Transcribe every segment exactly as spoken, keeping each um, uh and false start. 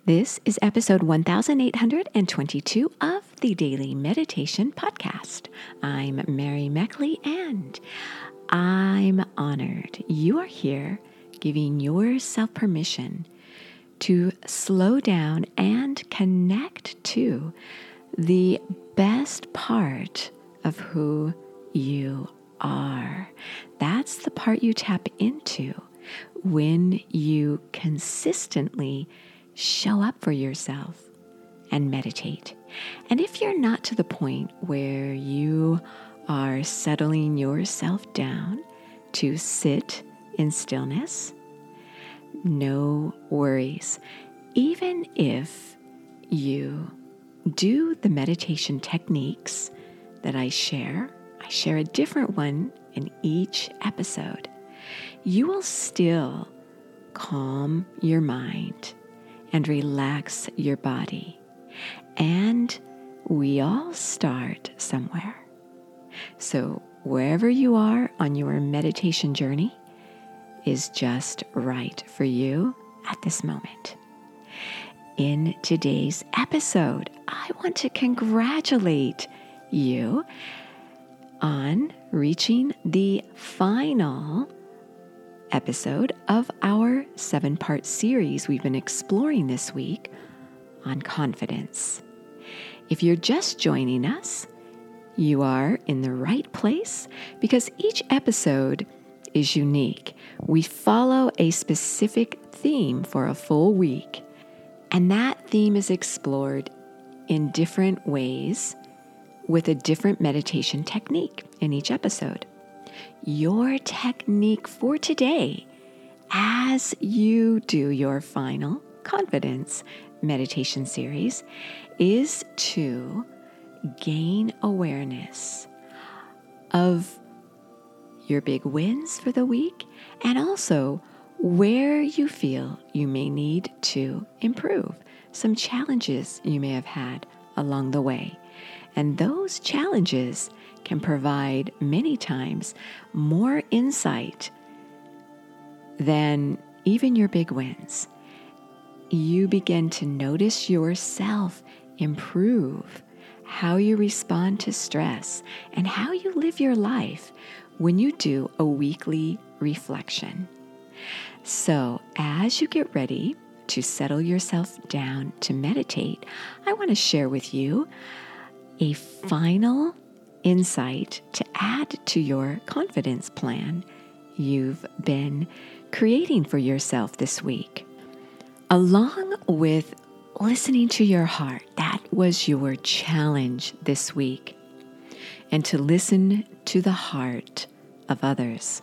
This is episode one thousand eight hundred twenty-two of the Daily Meditation Podcast. I'm Mary Meckley, and I'm honored you are here giving yourself permission to slow down and connect to the best part of who you are. That's the part you tap into when you consistently show up for yourself and meditate. And if you're not to the point where you are settling yourself down to sit in stillness, no worries. Even if you do the meditation techniques that I share, I share a different one in each episode, you will still calm your mind and relax your body. And we all start somewhere. So wherever you are on your meditation journey is just right for you at this moment. In today's episode, I want to congratulate you on reaching the final episode of our seven-part series we've been exploring this week on confidence. If you're just joining us, you are in the right place because each episode is unique. We follow a specific theme for a full week, and that theme is explored in different ways with a different meditation technique in each episode. Your technique for today, as you do your final confidence meditation series, is to gain awareness of your big wins for the week and also where you feel you may need to improve, some challenges you may have had along the way. And those challenges can provide many times more insight than even your big wins. You begin to notice yourself improve, how you respond to stress, and how you live your life when you do a weekly reflection. So as you get ready to settle yourself down to meditate, I want to share with you a final insight to add to your confidence plan you've been creating for yourself this week. Along with listening to your heart, that was your challenge this week, and to listen to the heart of others.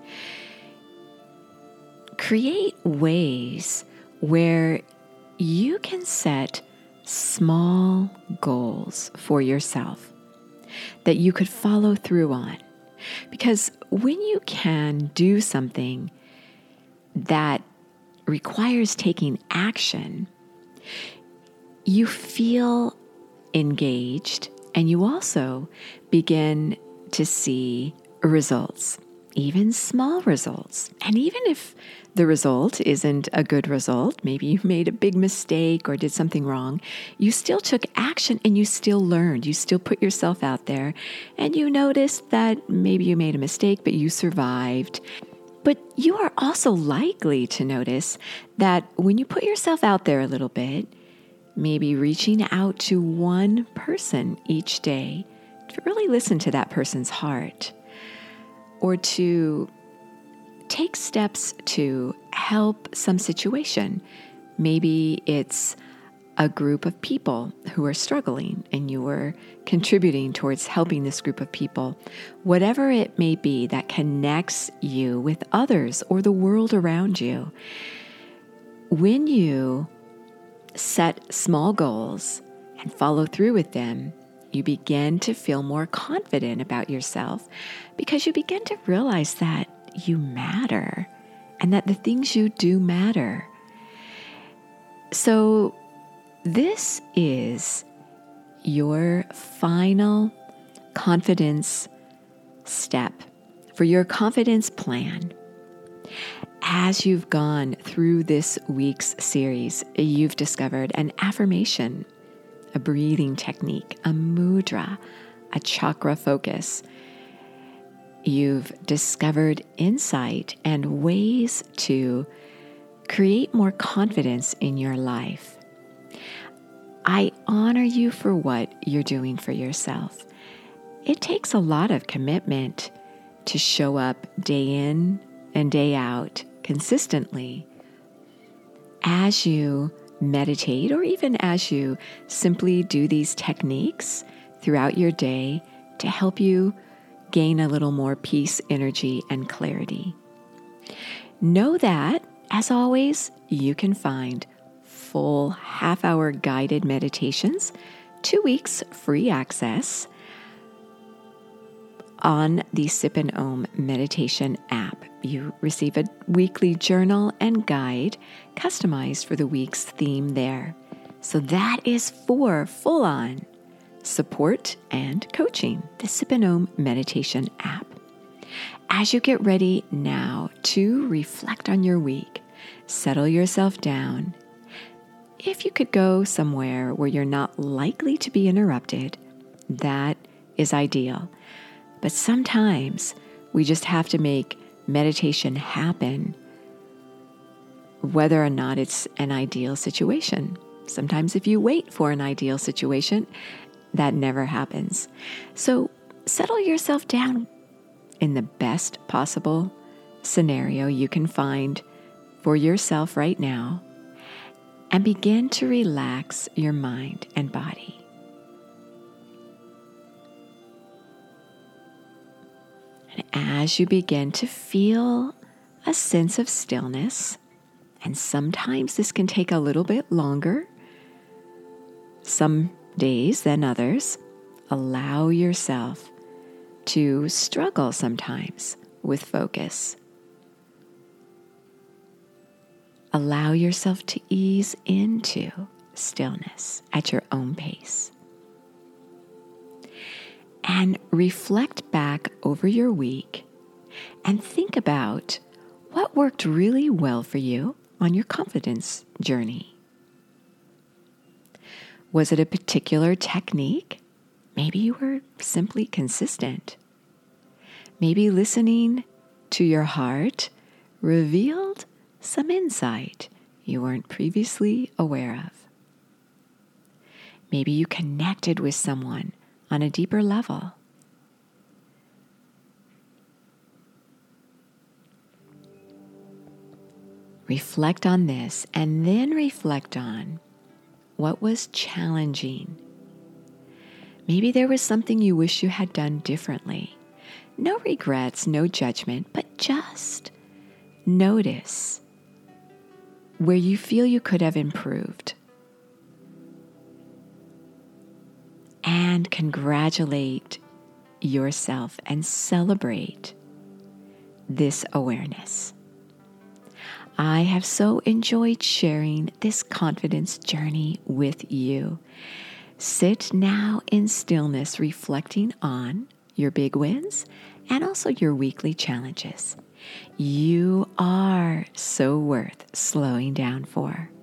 Create ways where you can set small goals for yourself that you could follow through on. Because when you can do something that requires taking action, you feel engaged and you also begin to see results, even small results. And even if the result isn't a good result, maybe you made a big mistake or did something wrong, you still took action and you still learned. You still put yourself out there and you noticed that maybe you made a mistake, but you survived. But you are also likely to notice that when you put yourself out there a little bit, maybe reaching out to one person each day to really listen to that person's heart, or to take steps to help some situation. Maybe it's a group of people who are struggling and you are contributing towards helping this group of people. Whatever it may be that connects you with others or the world around you, when you set small goals and follow through with them, you begin to feel more confident about yourself because you begin to realize that you matter and that the things you do matter. So this is your final confidence step for your confidence plan. As you've gone through this week's series, you've discovered an affirmation, a breathing technique, a mudra, a chakra focus. You've discovered insight and ways to create more confidence in your life. I honor you for what you're doing for yourself. It takes a lot of commitment to show up day in and day out consistently as you meditate, or even as you simply do these techniques throughout your day to help you gain a little more peace, energy, and clarity. Know that, as always, you can find full half-hour guided meditations, two weeks free access on the Sip and Om meditation app. You receive a weekly journal and guide customized for the week's theme there. So that is for full-on support and coaching, the Sip and Om meditation app. As you get ready now to reflect on your week, settle yourself down. If you could go somewhere where you're not likely to be interrupted, that is ideal. But sometimes we just have to make meditation happen, whether or not it's an ideal situation. Sometimes if you wait for an ideal situation, that never happens. So settle yourself down in the best possible scenario you can find for yourself right now, and begin to relax your mind and body. And as you begin to feel a sense of stillness, and sometimes this can take a little bit longer, some days than others, allow yourself to struggle sometimes with focus. Allow yourself to ease into stillness at your own pace. And reflect back over your week and think about what worked really well for you on your confidence journey. Was it a particular technique? Maybe you were simply consistent. Maybe listening to your heart revealed some insight you weren't previously aware of. Maybe you connected with someone on a deeper level. Reflect on this, and then reflect on what was challenging. Maybe there was something you wish you had done differently. No regrets, no judgment, but just notice where you feel you could have improved. And congratulate yourself and celebrate this awareness. I have so enjoyed sharing this confidence journey with you. Sit now in stillness, reflecting on your big wins and also your weekly challenges. You are so worth slowing down for.